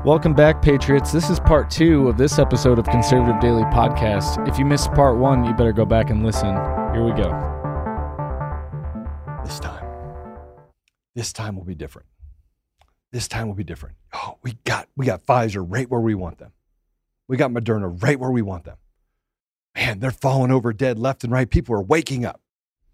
Welcome back, Patriots. This is part 2 of this episode of Conservative Daily Podcast. If you missed part 1, you better go back and listen. Here we go. This time will be different. This time will be different. Oh, we got Pfizer right where we want them. We got Moderna right where we want them. Man, they're falling over dead left and right. People are waking up.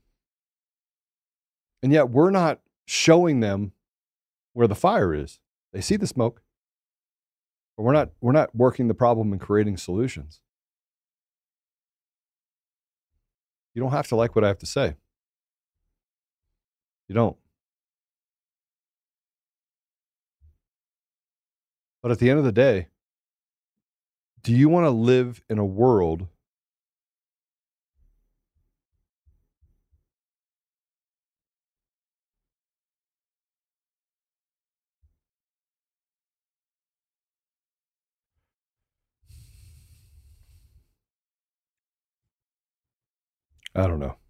And yet we're not showing them where the fire is. They see the smoke. But we're not working the problem and creating solutions. You don't have to like what I have to say. You don't. But at the end of the day, do you want to live in a world I don't know.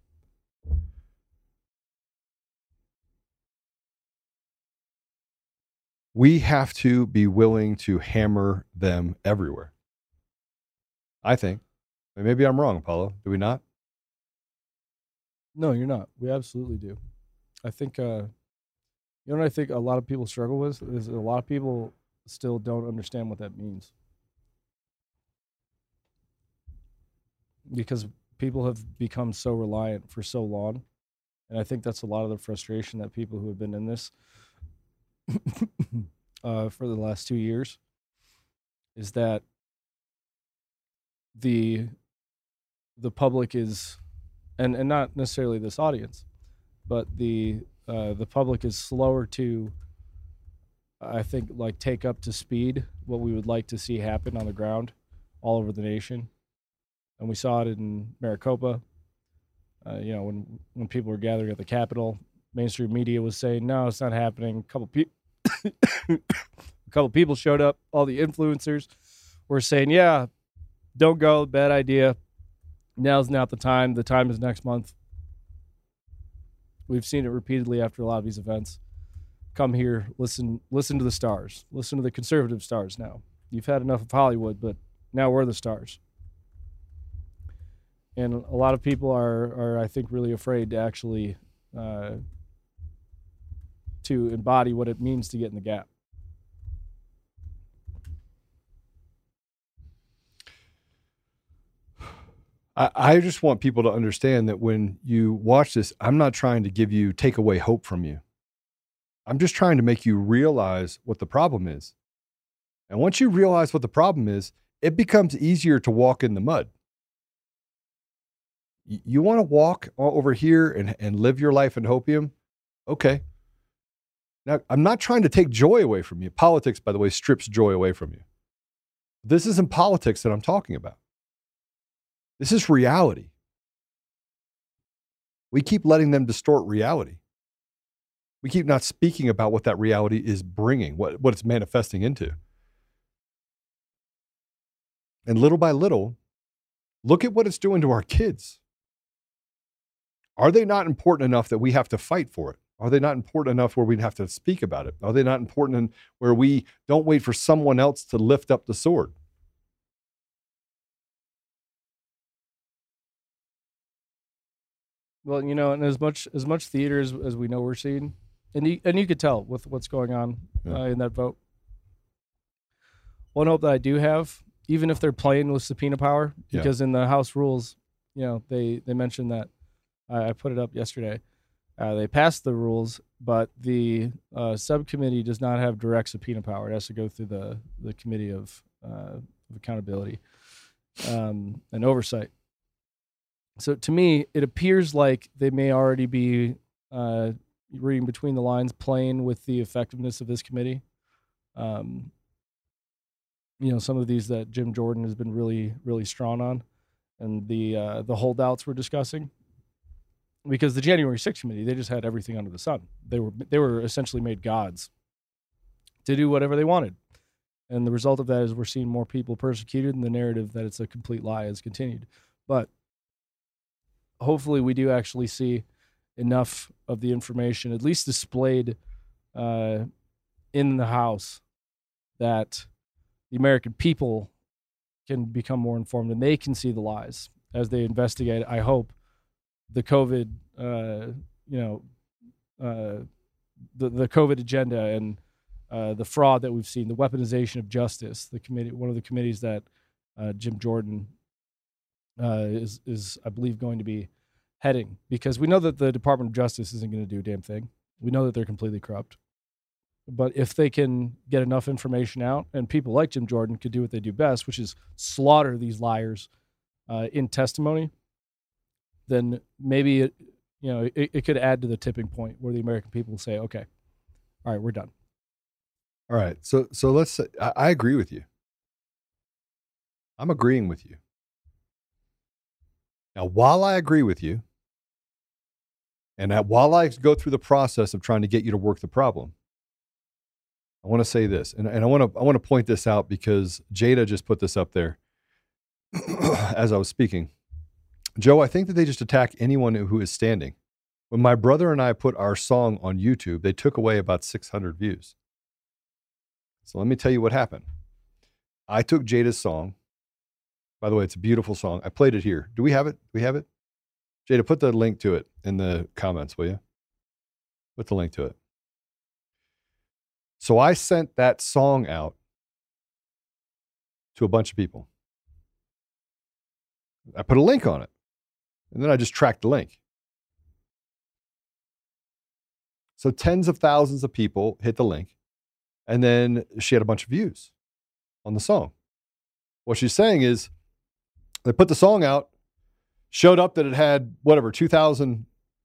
We have to be willing to hammer them everywhere. I think. Maybe I'm wrong, Apollo. Do we not? No, you're not. We absolutely do. I think, you know what I think a lot of people struggle with is a lot of people still don't understand what that means. Because people have become so reliant for so long. And I think that's a lot of the frustration that people who have been in this for the last 2 years is that the public is, and not necessarily this audience, but the public is slower to, I think, like take up to speed what we would like to see happen on the ground all over the nation. And we saw it in Maricopa. When people were gathering at the Capitol, mainstream media was saying, no, it's not happening. A couple people showed up. All the influencers were saying, yeah, don't go, bad idea. Now's not the time. The time is next month. We've seen it repeatedly after a lot of these events. Come here, listen to the stars. Listen to the conservative stars now. You've had enough of Hollywood, but now we're the stars. And a lot of people are I think, really afraid to actually to embody what it means to get in the gap. I just want people to understand that when you watch this, I'm not trying to take away hope from you. I'm just trying to make you realize what the problem is. And once you realize what the problem is, it becomes easier to walk in the mud. You want to walk over here and live your life in hopium? Okay. Now, I'm not trying to take joy away from you. Politics, by the way, strips joy away from you. This isn't politics that I'm talking about. This is reality. We keep letting them distort reality. We keep not speaking about what that reality is bringing, what it's manifesting into. And little by little, look at what it's doing to our kids. Are they not important enough that we have to fight for it? Are they not important enough where we have to speak about it? Are they not important where we don't wait for someone else to lift up the sword? Well, and as much theater as we know we're seeing, and you could tell with what's going on in that vote. One hope that I do have, even if they're playing with subpoena power, because in the House rules, they mentioned that. I put it up yesterday. They passed the rules, but the subcommittee does not have direct subpoena power. It has to go through the committee of accountability and oversight. So to me, it appears like they may already be reading between the lines, playing with the effectiveness of this committee. Some of these that Jim Jordan has been really, really strong on, and the holdouts we're discussing. Because the January 6th committee, they just had everything under the sun. They were essentially made gods to do whatever they wanted. And the result of that is we're seeing more people persecuted, and the narrative that it's a complete lie has continued. But hopefully we do actually see enough of the information, at least displayed in the House, that the American people can become more informed and they can see the lies as they investigate, I hope, the COVID, the COVID agenda and the fraud that we've seen, the weaponization of justice. The committee, one of the committees that Jim Jordan is, I believe, going to be heading, because we know that the Department of Justice isn't going to do a damn thing. We know that they're completely corrupt. But if they can get enough information out, and people like Jim Jordan could do what they do best, which is slaughter these liars in testimony, then maybe it could add to the tipping point where the American people say, okay, all right, we're done. All right. So let's say, I agree with you. I'm agreeing with you. Now, while I agree with you, and while I go through the process of trying to get you to work the problem, I want to say this, and I want to point this out because Jada just put this up there as I was speaking. Joe, I think that they just attack anyone who is standing. When my brother and I put our song on YouTube, they took away about 600 views. So let me tell you what happened. I took Jada's song. By the way, it's a beautiful song. I played it here. Do we have it? We have it? Jada, put the link to it in the comments, will you? Put the link to it. So I sent that song out to a bunch of people. I put a link on it, and then I just tracked the link. So tens of thousands of people hit the link, and then she had a bunch of views on the song. What she's saying is they put the song out, showed up that it had whatever, 2,000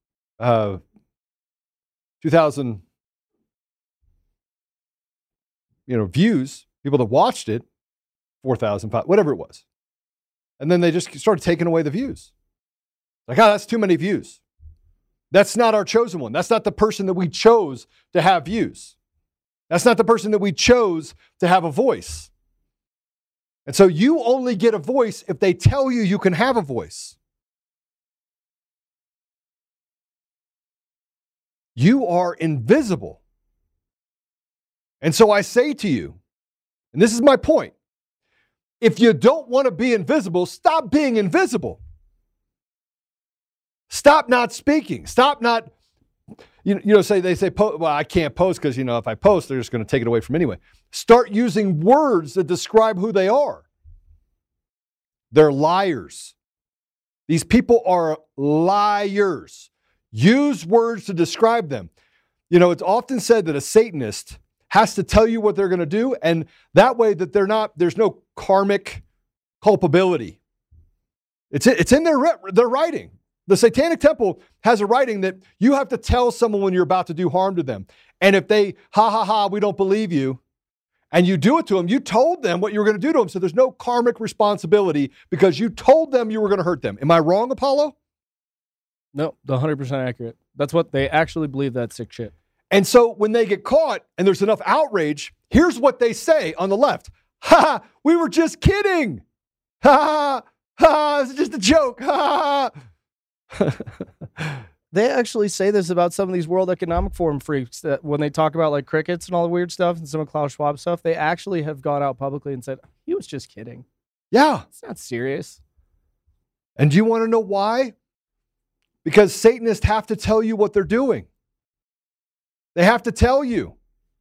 views, people that watched it, 4,000, whatever it was. And then they just started taking away the views. Like, that's too many views. That's not our chosen one. That's not the person that we chose to have views. That's not the person that we chose to have a voice. And so you only get a voice if they tell you you can have a voice. You are invisible. And so I say to you, and this is my point, if you don't want to be invisible, stop being invisible. Stop not speaking. Stop not, they say, well, I can't post because, if I post, they're just going to take it away from anyway. Start using words that describe who they are. They're liars. These people are liars. Use words to describe them. It's often said that a Satanist has to tell you what they're going to do, and that way that there's no karmic culpability. It's in their writing. The Satanic Temple has a writing that you have to tell someone when you're about to do harm to them. And if they, we don't believe you, and you do it to them, you told them what you were going to do to them, so there's no karmic responsibility because you told them you were going to hurt them. Am I wrong, Apollo? No, 100% accurate. That's what they actually believe, that sick shit. And so when they get caught and there's enough outrage, here's what they say on the left. We were just kidding. It's just a joke. They actually say this about some of these World Economic Forum freaks that when they talk about like crickets and all the weird stuff and some of Klaus Schwab stuff, they actually have gone out publicly and said, he was just kidding. Yeah. It's not serious. And do you want to know why? Because Satanists have to tell you what they're doing. They have to tell you.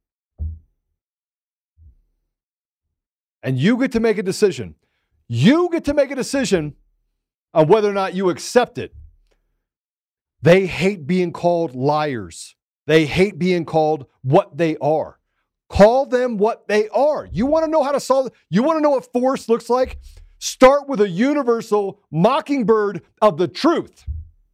And you get to make a decision. You get to make a decision on whether or not you accept it. They hate being called liars. They hate being called what they are. Call them what they are. You want to know how to solve it? You want to know what force looks like? Start with a universal mockingbird of the truth.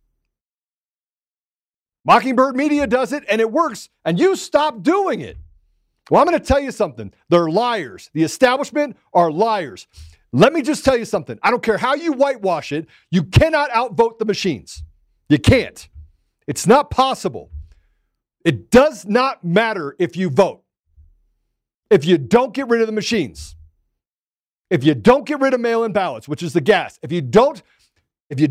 Mockingbird Media does it, and it works, and you stop doing it. Well, I'm going to tell you something. They're liars. The establishment are liars. Let me just tell you something. I don't care how you whitewash it. You cannot outvote the machines. You can't. It's not possible. It does not matter if you vote. If you don't get rid of the machines. If you don't get rid of mail-in ballots, which is the gas. If you don't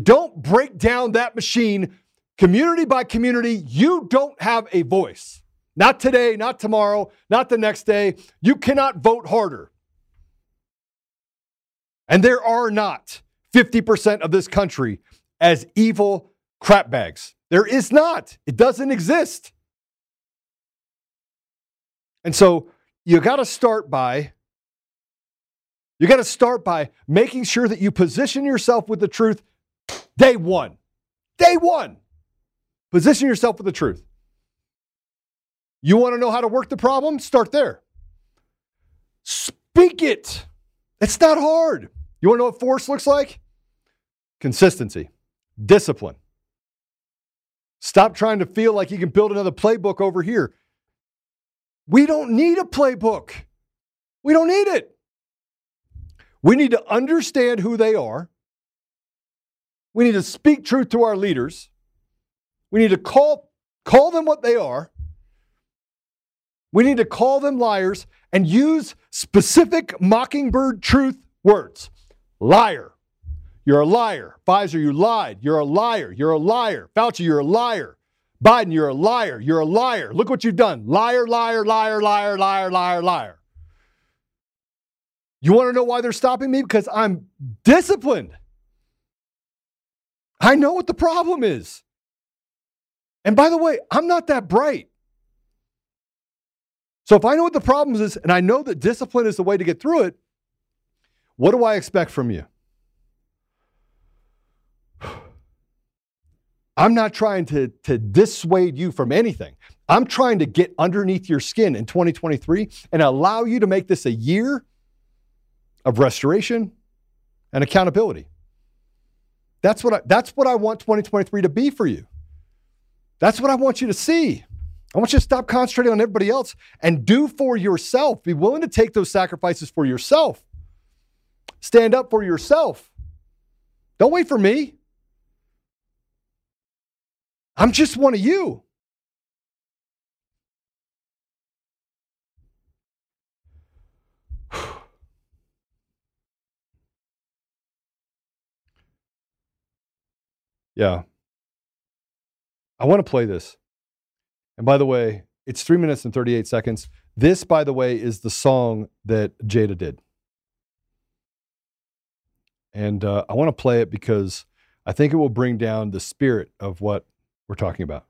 break down that machine community by community, you don't have a voice. Not today, not tomorrow, not the next day. You cannot vote harder. And there are not 50% of this country as evil crap bags. There is not. It doesn't exist. And so you got to start by making sure that you position yourself with the truth day one. Day one. Position yourself with the truth. You want to know how to work the problem? Start there. Speak it. It's not hard. You want to know what force looks like? Consistency. Discipline. Stop trying to feel like you can build another playbook over here. We don't need a playbook. We don't need it. We need to understand who they are. We need to speak truth to our leaders. We need to call them what they are. We need to call them liars and use specific mockingbird truth words. Liar. You're a liar. Pfizer, you lied. You're a liar. You're a liar. Fauci, you're a liar. Biden, you're a liar. You're a liar. Look what you've done. Liar, liar, liar, liar, liar, liar, liar. You want to know why they're stopping me? Because I'm disciplined. I know what the problem is. And by the way, I'm not that bright. So if I know what the problem is, and I know that discipline is the way to get through it, what do I expect from you? I'm not trying to dissuade you from anything. I'm trying to get underneath your skin in 2023 and allow you to make this a year of restoration and accountability. That's what I want 2023 to be for you. That's what I want you to see. I want you to stop concentrating on everybody else and do for yourself. Be willing to take those sacrifices for yourself. Stand up for yourself. Don't wait for me. I'm just one of you. Yeah. I want to play this. And by the way, it's 3 minutes and 38 seconds. This, by the way, is the song that Jada did. And I want to play it because I think it will bring down the spirit of what we're talking about.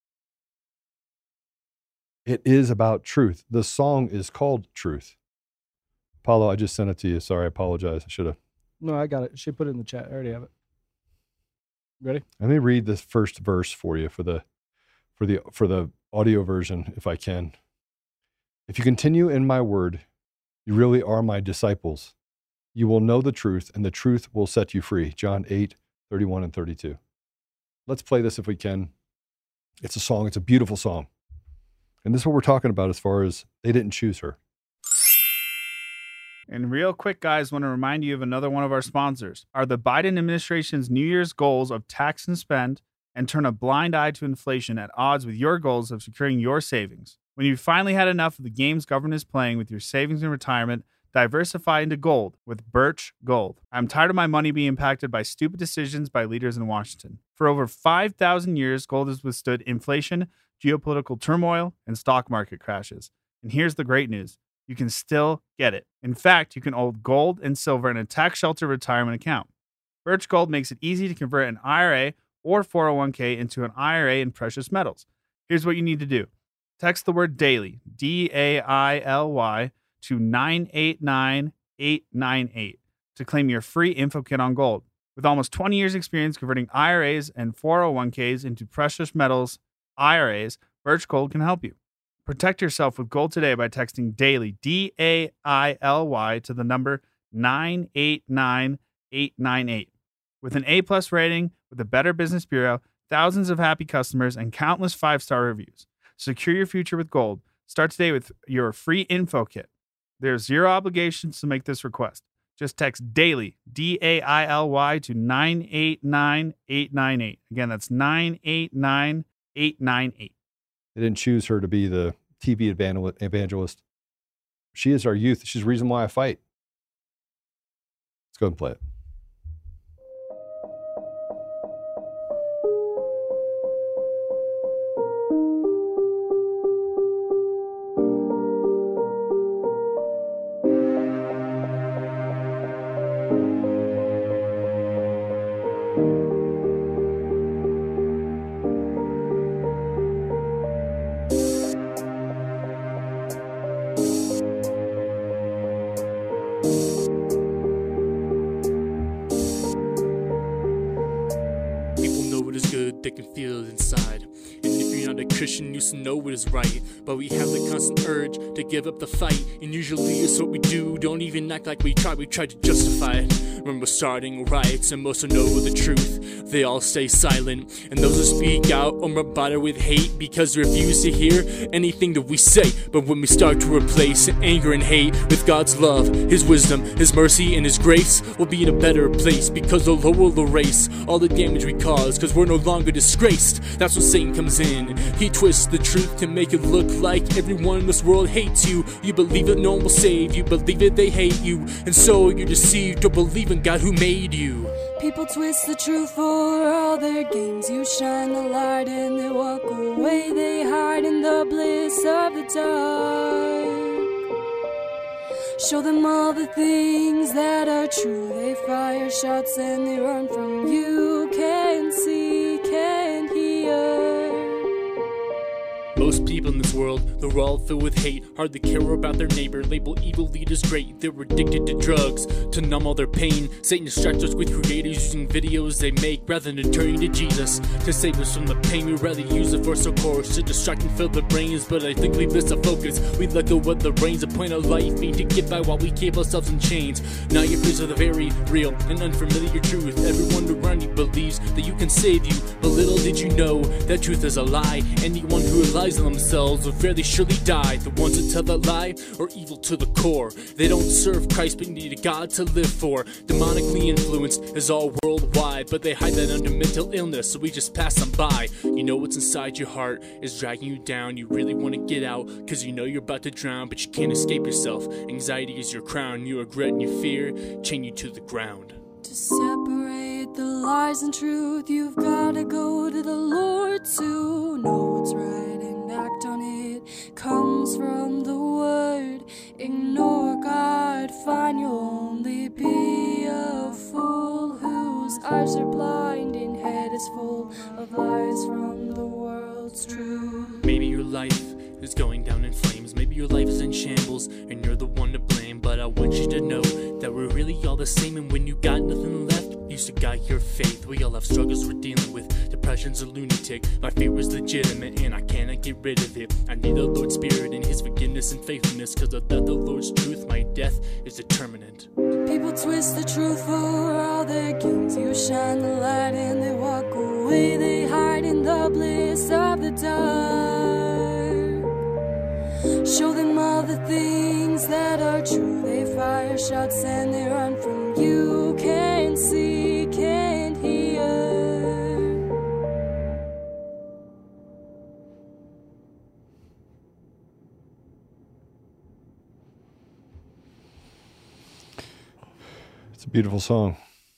It is about truth. The song is called Truth. Paulo, I just sent it to you. Sorry, I apologize. I should have. No, I got it. She put it in the chat. I already have it. Ready? Let me read the first verse for you for the audio version, if I can. If you continue in my word, you really are my disciples. You will know the truth, and the truth will set you free. John 8:31 and 32. Let's play this if we can. It's a song. It's a beautiful song. And this is what we're talking about as far as they didn't choose her. And real quick, guys, want to remind you of another one of our sponsors. Are the Biden administration's New Year's goals of tax and spend and turn a blind eye to inflation at odds with your goals of securing your savings? When you've finally had enough of the games government is playing with your savings and retirement, diversify into gold with Birch Gold. I'm tired of my money being impacted by stupid decisions by leaders in Washington. For over 5,000 years, gold has withstood inflation, geopolitical turmoil, and stock market crashes. And here's the great news. You can still get it. In fact, you can hold gold and silver in a tax shelter retirement account. Birch Gold makes it easy to convert an IRA or 401k into an IRA in precious metals. Here's what you need to do. Text the word DAILY, DAILY, to 989898 to claim your free info kit on gold. With almost 20 years experience converting IRAs and 401ks into precious metals IRAs, Birch Gold can help you. Protect yourself with gold today by texting DAILY, DAILY, to the number 989898. With an A+ rating, with a Better Business Bureau, thousands of happy customers, and countless 5-star reviews. Secure your future with gold. Start today with your free info kit. There's zero obligations to make this request. Just text DAILY, DAILY, to 989898. Again, that's 989898. They didn't choose her to be the TV evangelist. She is our youth. She's the reason why I fight. Let's go and play it. Christian used to know what is right, but we have the constant urge to give up the fight, and usually it's what we do. Don't even act like we try to justify it. When we're starting riots and most don't know the truth, they all stay silent, and those who speak out are rebutted with hate because they refuse to hear anything that we say. But when we start to replace anger and hate with God's love, His wisdom, His mercy, and His grace, we'll be in a better place, because the Lord will erase all the damage we caused, because we're no longer disgraced. That's when Satan comes in. He twists the truth to make it look like everyone in this world hates you. You believe it, no one will save you. Believe it, they hate you, and so you're deceived to believe in God who made you. People twist the truth for all their games. You shine the light and they walk away. They hide in the bliss of the dark. Show them all the things that are true. They fire shots and they run from you. Can't see, can't hear. Most people in this world, they're all filled with hate, hardly care about their neighbor, label evil leaders great. They're addicted to drugs to numb all their pain. Satan distracts us with creators using videos they make rather than turning to Jesus to save us from the pain. We'd rather use the force of course to distract and fill the brains, but I think we miss the focus. We let go of the reins. The point of life being to get by while we keep ourselves in chains. Now you're faced with a very real and unfamiliar truth. Everyone around you believes that you can save you, but little did you know that truth is a lie. Anyone who relies on themselves will fairly surely die. The ones that tell that lie are evil to the core. They don't serve Christ but need a God to live for. Demonically influenced is all worldwide, but they hide that under mental illness, so we just pass them by. You know what's inside your heart is dragging you down. You really want to get out cause you know you're about to drown, but you can't escape yourself. Anxiety is your crown. You regret and you fear chain you to the ground. To separate the lies and truth, you've gotta go to the Lord to know what's right and act on it. Comes from the Word. Ignore God, fine, you'll only be a fool whose eyes are blind and head is full of lies from the world's truth. Maybe your life is going down in flames. Maybe your life is in shambles and you're the one to blame. But I want you to know that we're really all the same. And when you got nothing left, use to guide your faith. We all have struggles we're dealing with. Depression's a lunatic. My fear is legitimate and I cannot get rid of it. I need the Lord's Spirit and His forgiveness and faithfulness, cause without the Lord's truth, my death is determinant. People twist the truth for all their games. You shine the light and they walk away. They hide in the bliss of the dark. Show them all the things that are true. They fire shots and they run from you. Can't see, can't hear. It's a beautiful song.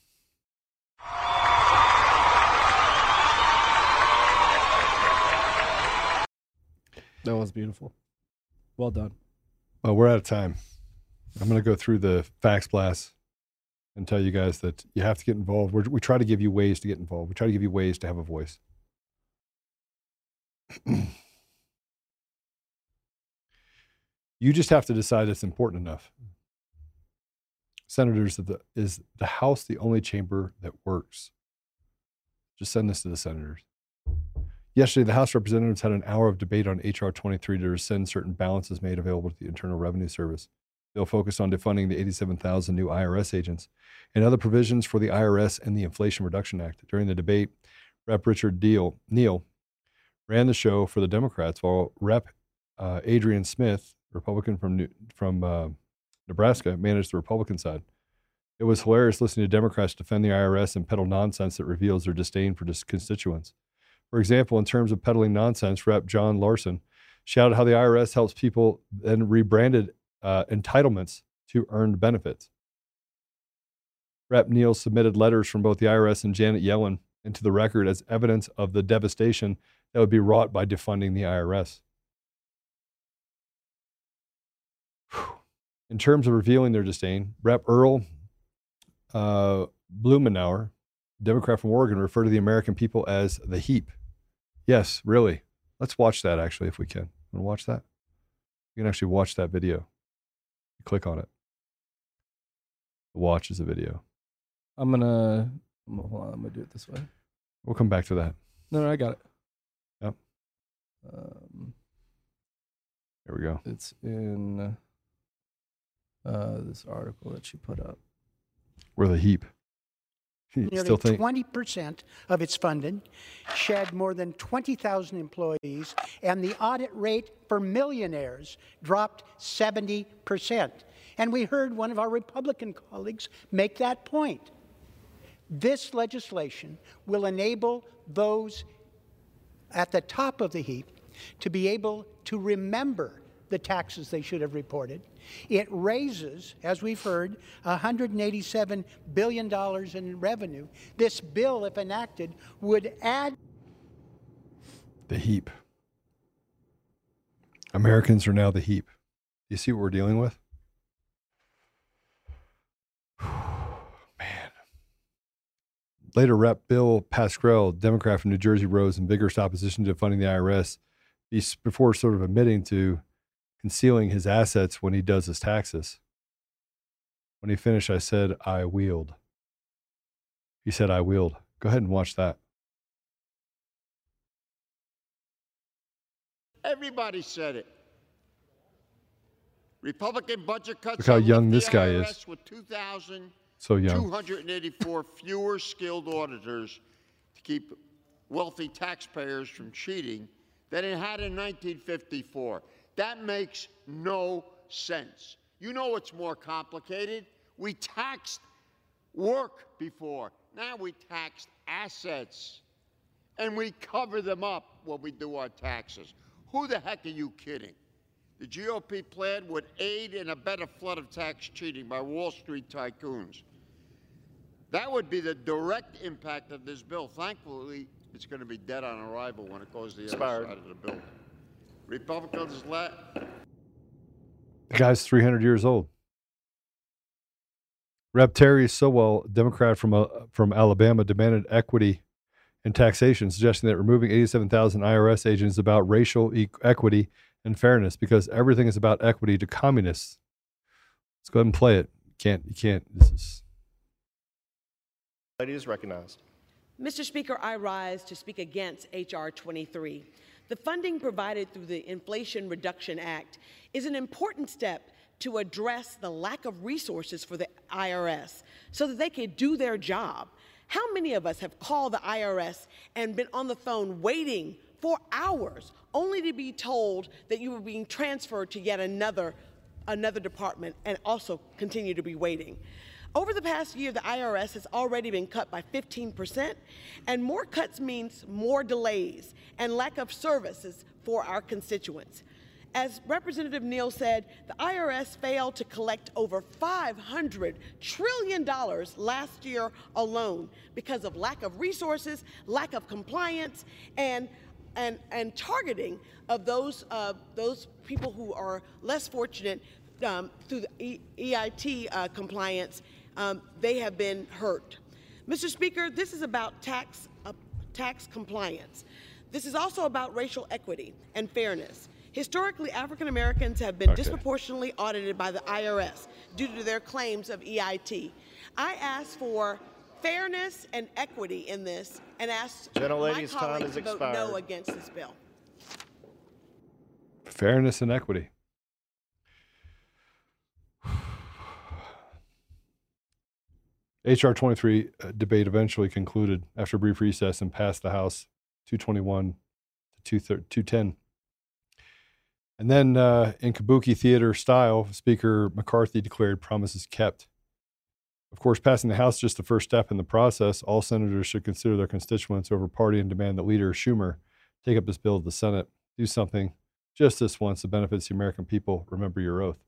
That was beautiful. Well done. Well, we're out of time. I'm going to go through the fax blast and tell you guys that you have to get involved. We try to give you ways to get involved. We try to give you ways to have a voice. You just have to decide it's important enough. Senators, is the House the only chamber that works? Just send this to the senators. Yesterday, the House Representatives had an hour of debate on H.R. 23 to rescind certain balances made available to the Internal Revenue Service. Bill focused on defunding the 87,000 new IRS agents and other provisions for the IRS and the Inflation Reduction Act. During the debate, Rep. Richard Neal ran the show for the Democrats, while Rep. Adrian Smith, Republican from Nebraska, managed the Republican side. It was hilarious listening to Democrats defend the IRS and peddle nonsense that reveals their disdain for constituents. For example, in terms of peddling nonsense, Rep. John Larson shouted how the IRS helps people then rebranded entitlements to earned benefits. Rep. Neal submitted letters from both the IRS and Janet Yellen into the record as evidence of the devastation that would be wrought by defunding the IRS. In terms of revealing their disdain, Rep. Earl Blumenauer, Democrat from Oregon, referred to the American people as the heap. Yes, really. Let's watch that, actually, if we can. Want to watch that? You can actually watch that video. You click on it. Watch is a video. Hold on, I'm gonna do it this way. We'll come back to that. No, I got it. Yep. There we go. It's in this article that she put up. We're the heap. Nearly 20% of its funding, shed more than 20,000 employees, and the audit rate for millionaires dropped 70%. And we heard one of our Republican colleagues make that point. This legislation will enable those at the top of the heap to be able to remember the taxes they should have reported. It raises, as we've heard, $187 billion in revenue. This bill, if enacted, would add... The heap. Americans are now the heap. You see what we're dealing with? Man. Later, Rep. Bill Pascrell, Democrat from New Jersey, rose in vigorous opposition to funding the IRS before sort of admitting to concealing his assets when he does his taxes. When he finished, I said, I wheeled. He said, I wheeled. Go ahead and watch that. Everybody said it. Republican budget cuts. Look how young this guy is. With 2,000, so young. 284 fewer skilled auditors to keep wealthy taxpayers from cheating than it had in 1954. That makes no sense. You know it's more complicated. We taxed work before. Now we taxed assets. And we cover them up when we do our taxes. Who the heck are you kidding? The GOP plan would aid and abet a flood of tax cheating by Wall Street tycoons. That would be the direct impact of this bill. Thankfully, it's going to be dead on arrival when it goes to the other side of the bill. Republicans The guy's 300 years old. Rep. Terry Sowell, Democrat from Alabama, demanded equity in taxation, suggesting that removing 87,000 IRS agents is about racial equity and fairness because everything is about equity to communists. Let's go ahead and play it. You can't. This is. Lady is recognized. Mr. Speaker, I rise to speak against H.R. 23. The funding provided through the Inflation Reduction Act is an important step to address the lack of resources for the IRS so that they can do their job. How many of us have called the IRS and been on the phone waiting for hours only to be told that you were being transferred to yet another department and also continue to be waiting? Over the past year, the IRS has already been cut by 15%, and more cuts means more delays and lack of services for our constituents. As Representative Neal said, the IRS failed to collect over $500 trillion last year alone because of lack of resources, lack of compliance, and targeting of those people who are less fortunate through the EIT compliance. They have been hurt. Mr. Speaker, this is about tax compliance. This is also about racial equity and fairness. Historically, African Americans have been disproportionately audited by the IRS due to their claims of EIT. I ask for fairness and equity in this and ask my colleagues to vote no against this bill. Fairness and equity. H.R. 23 debate eventually concluded after a brief recess and passed the House 221 to 210. And then in Kabuki theater style, Speaker McCarthy declared promises kept. Of course, passing the House is just the first step in the process. All senators should consider their constituents over party and demand that Leader Schumer take up this bill to the Senate. Do something just this once that benefits the American people. Remember your oath.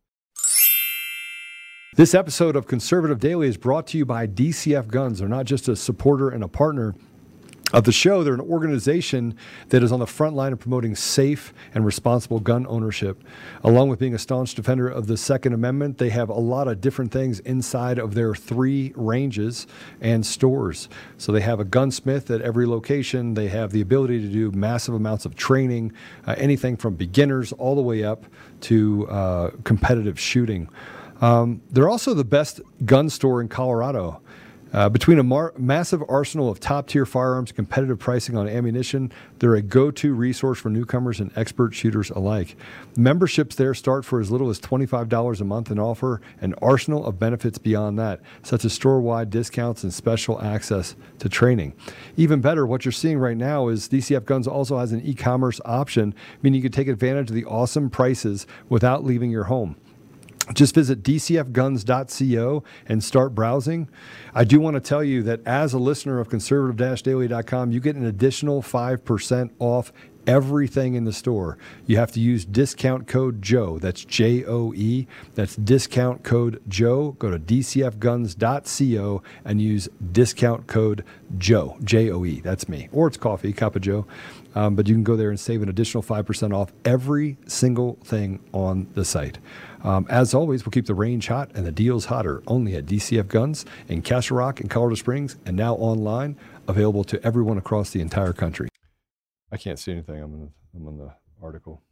This episode of Conservative Daily is brought to you by DCF Guns. They're not just a supporter and a partner of the show. They're an organization that is on the front line of promoting safe and responsible gun ownership. Along with being a staunch defender of the Second Amendment, they have a lot of different things inside of their 3 ranges and stores. So they have a gunsmith at every location. They have the ability to do massive amounts of training, anything from beginners all the way up to competitive shooting. They're also the best gun store in Colorado. Between a massive arsenal of top-tier firearms and competitive pricing on ammunition, they're a go-to resource for newcomers and expert shooters alike. Memberships there start for as little as $25 a month and offer an arsenal of benefits beyond that, such as store-wide discounts and special access to training. Even better, what you're seeing right now is DCF Guns also has an e-commerce option, meaning you can take advantage of the awesome prices without leaving your home. Just visit dcfguns.co and start browsing. I do want to tell you that as a listener of conservative-daily.com, you get an additional 5% off everything in the store. You have to use discount code Joe. That's J-O-E. That's discount code Joe. Go to dcfguns.co and use discount code Joe. J-O-E. That's me. Or it's coffee, cup of Joe. But you can go there and save an additional 5% off every single thing on the site. As always, we'll keep the range hot and the deals hotter only at DCF Guns in Castle Rock and Colorado Springs, and now online, available to everyone across the entire country. I can't see anything. I'm in the article.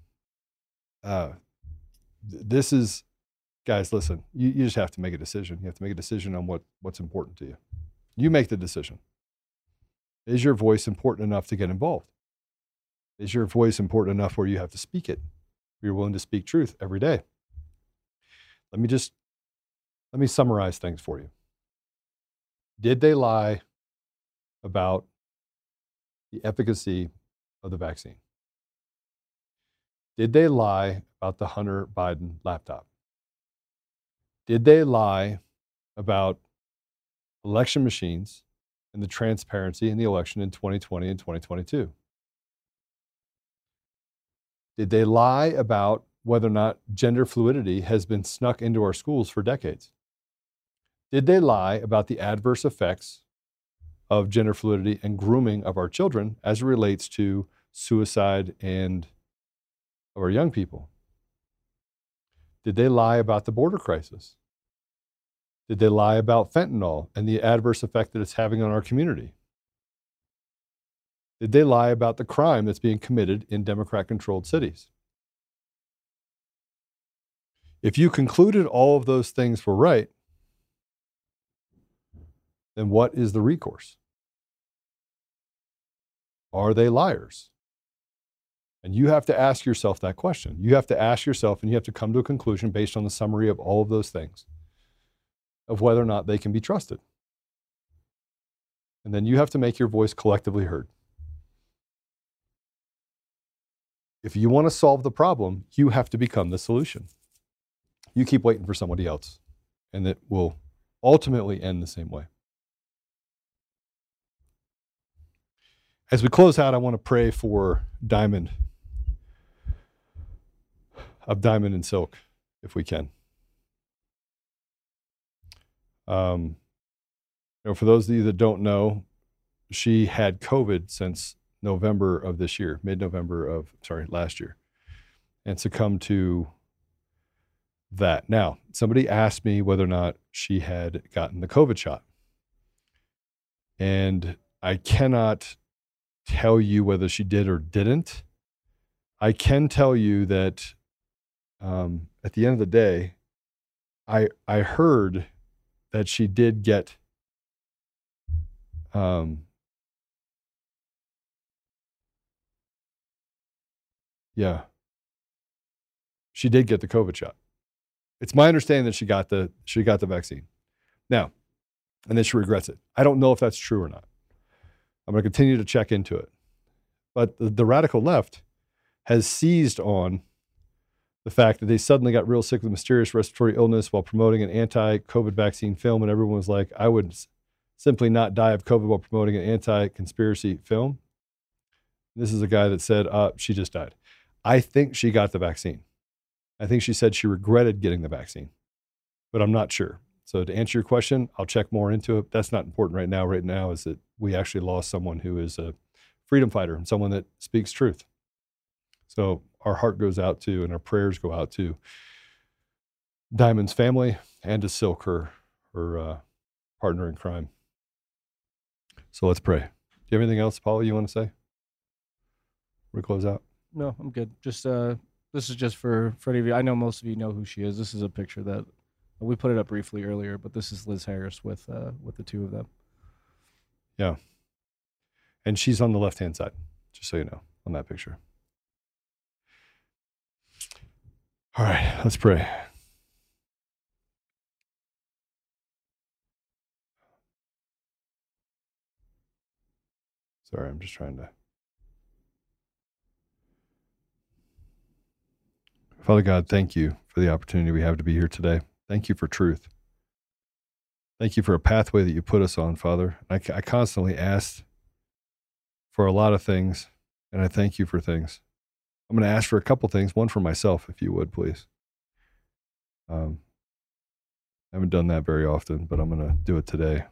This is, guys, listen, you just have to make a decision. You have to make a decision on what's important to you. You make the decision. Is your voice important enough to get involved? Is your voice important enough where you have to speak it? You're willing to speak truth every day. Let me summarize things for you. Did they lie about the efficacy of the vaccine? Did they lie about the Hunter Biden laptop? Did they lie about election machines and the transparency in the election in 2020 and 2022? Did they lie about whether or not gender fluidity has been snuck into our schools for decades? Did they lie about the adverse effects of gender fluidity and grooming of our children as it relates to suicide and of our young people? Did they lie about the border crisis? Did they lie about fentanyl and the adverse effect that it's having on our community? Did they lie about the crime that's being committed in Democrat-controlled cities? If you concluded all of those things were right, then what is the recourse? Are they liars? And you have to ask yourself that question. You have to ask yourself, and you have to come to a conclusion based on the summary of all of those things, of whether or not they can be trusted. And then you have to make your voice collectively heard. If you want to solve the problem, you have to become the solution. You keep waiting for somebody else, and it will ultimately end the same way. As we close out, I want to pray for Diamond, of Diamond and Silk, if we can. For those of you that don't know, she had COVID since November of this year, last year, and succumbed to that. Now, somebody asked me whether or not she had gotten the COVID shot. And I cannot tell you whether she did or didn't. I can tell you that at the end of the day, I heard that she did get she did get the COVID shot. It's my understanding that she got the vaccine. Now, and then she regrets it. I don't know if that's true or not. I'm going to continue to check into it. But the radical left has seized on the fact that they suddenly got real sick with mysterious respiratory illness while promoting an anti-COVID vaccine film, and everyone was like, I would simply not die of COVID while promoting an anti-conspiracy film. This is a guy that said, she just died. I think she got the vaccine. I think she said she regretted getting the vaccine, but I'm not sure. So to answer your question, I'll check more into it. That's not important right now. Right now is that we actually lost someone who is a freedom fighter and someone that speaks truth. So our heart goes out to, and our prayers go out to Diamond's family and to Silk, her partner in crime. So let's pray. Do you have anything else, Paula, you want to say? We close out? No, I'm good. Just this is just for any of you. I know most of you know who she is. This is a picture that We put it up briefly earlier, but this is Liz Harris with the two of them. Yeah. And she's on the left-hand side, just so you know, on that picture. All right, let's pray. Sorry, I'm just trying to. Father God, thank you for the opportunity we have to be here today. Thank you for truth. Thank you for a pathway that you put us on, Father. I constantly ask for a lot of things, and I thank you for things. I'm going to ask for a couple things, one for myself, if you would, please. I haven't done that very often, but I'm going to do it today.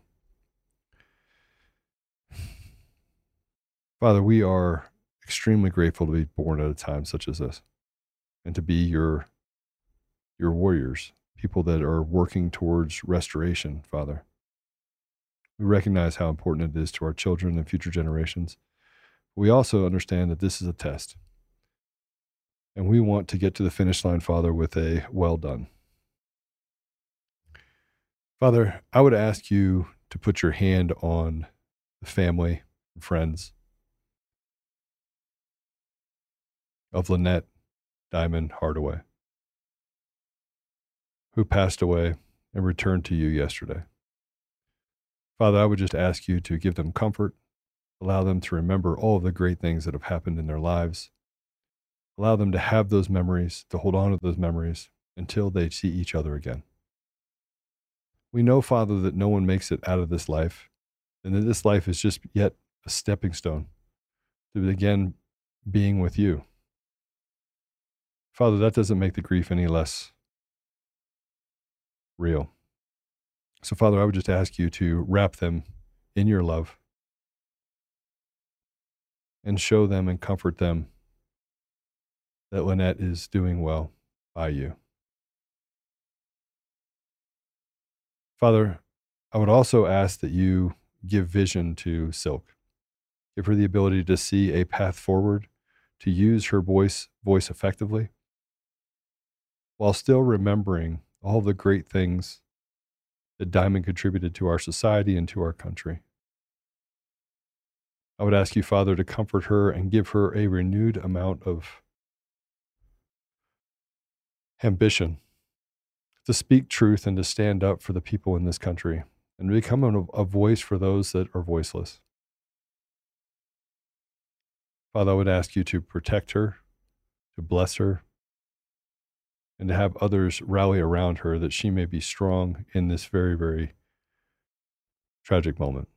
Father, we are extremely grateful to be born at a time such as this and to be your warriors, people that are working towards restoration, Father. We recognize how important it is to our children and future generations. We also understand that this is a test, and we want to get to the finish line, Father, with a well done. Father, I would ask you to put your hand on the family and friends of Lynette Diamond Hardaway, who passed away and returned to you yesterday. Father, I would just ask you to give them comfort, allow them to remember all of the great things that have happened in their lives, allow them to have those memories, to hold on to those memories until they see each other again. We know, Father, that no one makes it out of this life, and that this life is just yet a stepping stone to again being with you. Father, that doesn't make the grief any less real. So, Father, I would just ask you to wrap them in your love and show them and comfort them that Lynette is doing well by you. Father, I would also ask that you give vision to Silk. Give her the ability to see a path forward, to use her voice effectively, while still remembering all the great things that Diamond contributed to our society and to our country. I would ask you, Father, to comfort her and give her a renewed amount of ambition to speak truth and to stand up for the people in this country and become a voice for those that are voiceless. Father, I would ask you to protect her, to bless her, and to have others rally around her that she may be strong in this very, very tragic moment.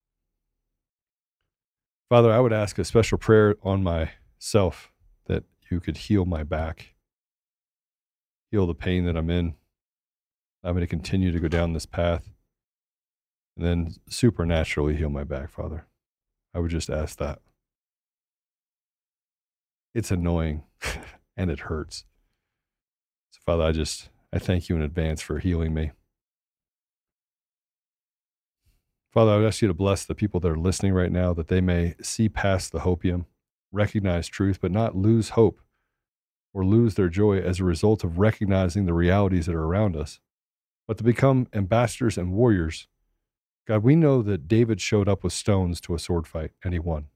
Father, I would ask a special prayer on myself that you could heal my back, heal the pain that I'm in. I'm going to continue to go down this path and then supernaturally heal my back, Father. I would just ask that. It's annoying and it hurts. So, Father, I thank you in advance for healing me. Father, I would ask you to bless the people that are listening right now, that they may see past the hopium, recognize truth, but not lose hope or lose their joy as a result of recognizing the realities that are around us, but to become ambassadors and warriors. God, we know that David showed up with stones to a sword fight, and he won.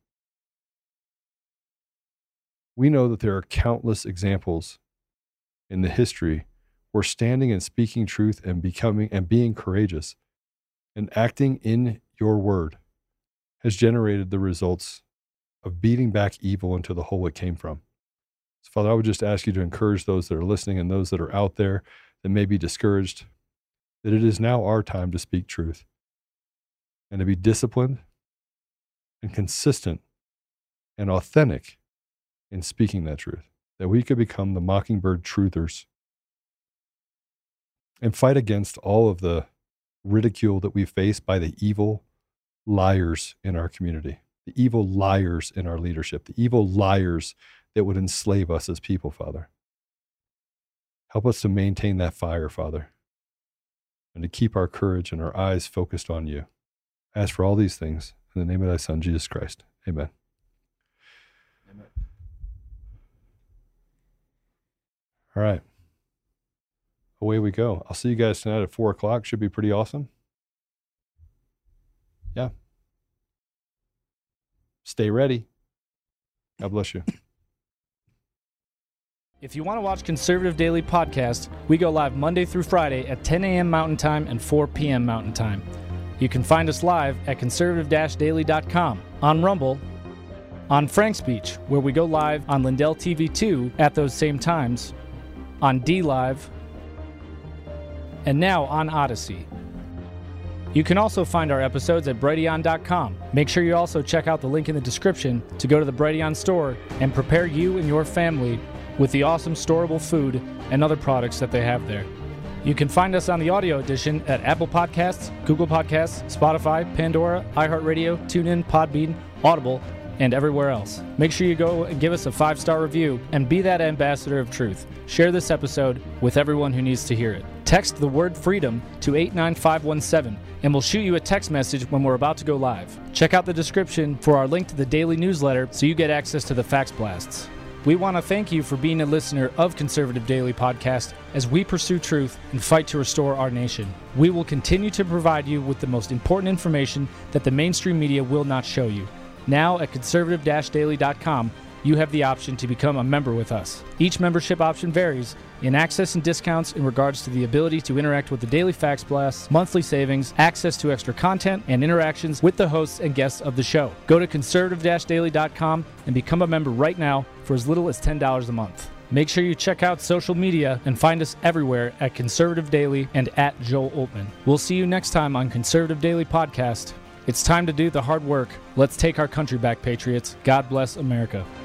We know that there are countless examples in the history where standing and speaking truth and becoming and being courageous and acting in your word has generated the results of beating back evil into the hole it came from. So, Father, I would just ask you to encourage those that are listening and those that are out there that may be discouraged, that it is now our time to speak truth and to be disciplined and consistent and authentic in speaking that truth, that we could become the Mockingbird truthers and fight against all of the ridicule that we face by the evil liars in our community, the evil liars in our leadership, the evil liars that would enslave us as people, Father. Help us to maintain that fire, Father, and to keep our courage and our eyes focused on you. I ask for all these things in the name of thy Son, Jesus Christ. Amen. Amen. All right. away we go. I'll see you guys tonight at 4 o'clock. Should be pretty awesome. Yeah. Stay ready. God bless you. If you want to watch Conservative Daily Podcast, we go live Monday through Friday at 10 a.m. Mountain Time and 4 p.m. Mountain Time. You can find us live at conservative-daily.com, on Rumble, on Frank's Speech, where we go live on Lindell TV 2 at those same times, on DLive, and now on Odyssey. You can also find our episodes at Brighteon.com. Make sure you also check out the link in the description to go to the Brighteon store and prepare you and your family with the awesome storable food and other products that they have there. You can find us on the audio edition at Apple Podcasts, Google Podcasts, Spotify, Pandora, iHeartRadio, TuneIn, Podbean, Audible, and everywhere else. Make sure you go and give us a 5-star review and be that ambassador of truth. Share this episode with everyone who needs to hear it. Text the word freedom to 89517 and we'll shoot you a text message when we're about to go live. Check out the description for our link to the daily newsletter so you get access to the fax blasts. We want to thank you for being a listener of Conservative Daily Podcast as we pursue truth and fight to restore our nation. We will continue to provide you with the most important information that the mainstream media will not show you. Now at conservative-daily.com, you have the option to become a member with us. Each membership option varies in access and discounts in regards to the ability to interact with the daily fax blasts, monthly savings, access to extra content, and interactions with the hosts and guests of the show. Go to conservative-daily.com and become a member right now for as little as $10 a month. Make sure you check out social media and find us everywhere at Conservative Daily and at Joel Oltmann. We'll see you next time on Conservative Daily Podcast. It's time to do the hard work. Let's take our country back, Patriots. God bless America.